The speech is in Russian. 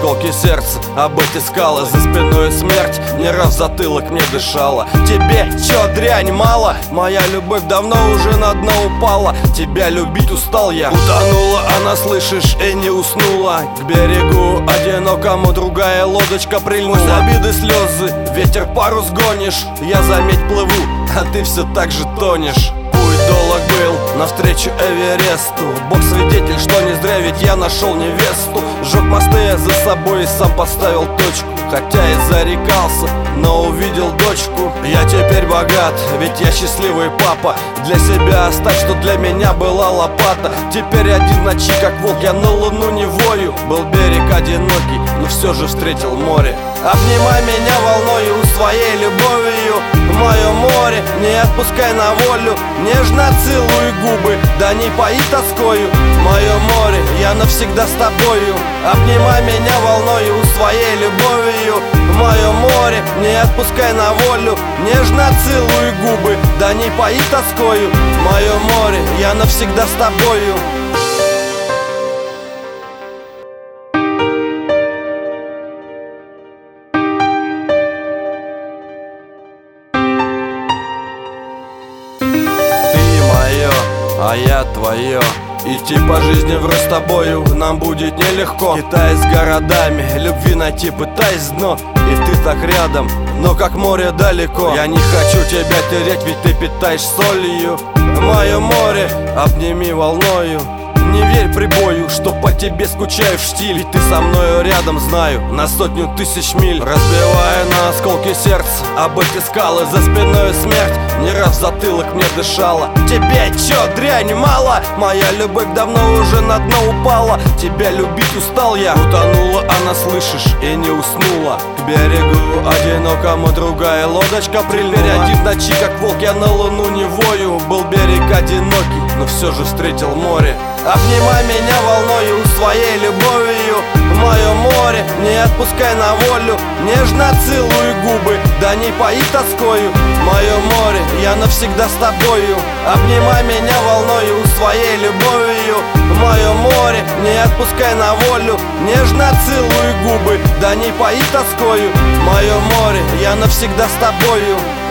осколки сердца, об эти скалы. За спиной смерть, не раз в затылок мне дышала. Тебе чё, дрянь, мало? Моя любовь давно уже на дно упала. Тебя любить устал я. Утонула она, слышишь, и не уснула. К берегу одинокому другая лодочка прильнула. Сквозь обиды слезы, ветер парус гонишь. Я, заметь, плыву, а ты все так же тонешь. Путь долг был навстречу Эвересту. Бог свидетель, что не зря, ведь я нашел невесту. Сжег мосты я за собой и сам поставил точку. Хотя и зарекался, но увидел дочку. Я теперь богат, ведь я счастливый папа. Для себя оставь, что для меня была лопата. Теперь один в ночи, как волк, я на луну не вою. Был берег одинокий, но все же встретил море. Обнимай меня волною своей любовью. Мое море, не отпускай на волю. Нежно целуй губы, да не пои тоскою. Мое море, я навсегда с тобою. Обнимай меня волною своей любовью. Мое море, не отпускай на волю. Нежно целуй губы, да не пои тоскою. Мое море, я навсегда с тобою. А я твое. Идти по жизни врозь с тобою нам будет нелегко. Китай с городами, любви найти пытаясь дно. И ты так рядом, но как море далеко. Я не хочу тебя терять, ведь ты питаешь солью. Мое море, обними волною. Не верь прибою, что по тебе скучаю в штиль. Ведь ты со мною рядом, знаю, на 100 000 миль. Разбивая на осколки сердца об эти скалы. За спиной смерть, не раз в затылок мне дышала. Тебе чё, дрянь, мало? Моя любовь давно уже на дно упала. Тебя любить устал я. Утонула она, слышишь, и не уснула. К берегу одинокому другая лодочка прильнула. Теперь один в ночи, как волк, я на луну не вою. Был берег одинокий, но все же встретил море. Обнимай меня волною своей любовью. Мое море, не отпускай на волю. Нежно целуй губы, да не пои тоскою. Мое море, я навсегда с тобою. Обнимай меня волною своей любовью. Мое море, не отпускай на волю. Нежно целуй губы, да не пои тоскою. Мое море, я навсегда с тобою.